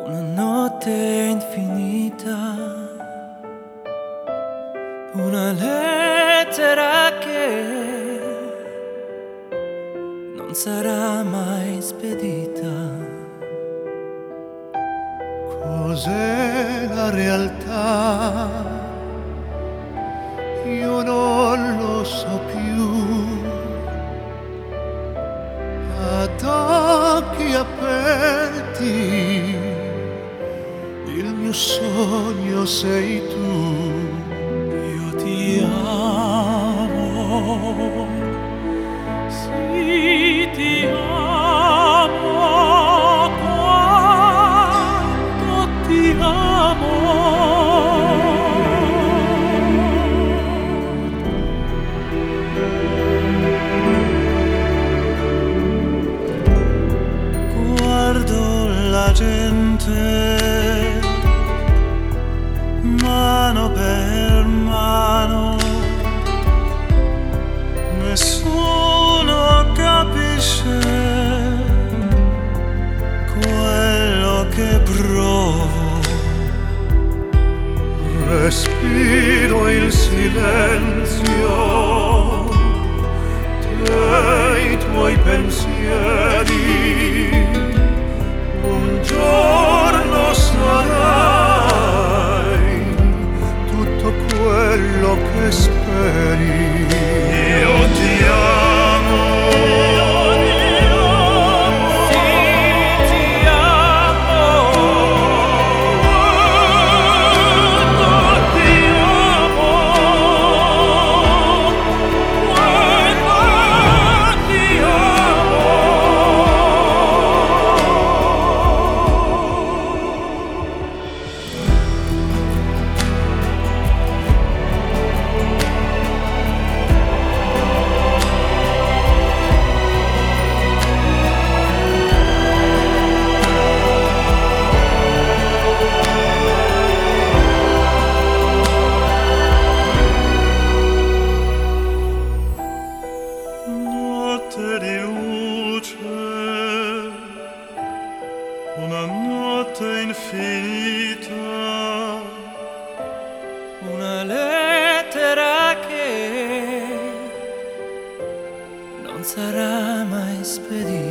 Una notte infinita, una lettera che non sarà mai spedita. Cos'è la realtà? Io non lo so più. Ad occhi aperti, il mio sogno sei tu. Io ti amo, sì ti amo, quanto ti amo. Guardo la gente mano per mano, nessuno capisce quello che provo. Respiro il silenzio dei tuoi pensieri. Un giorno sarai tutto quello che speri. Io ti amo, Sì, ti amo, quanto ti amo, quanto ti amo. Notte di luce, una notte infinita, una lettera che non sarà mai spedita.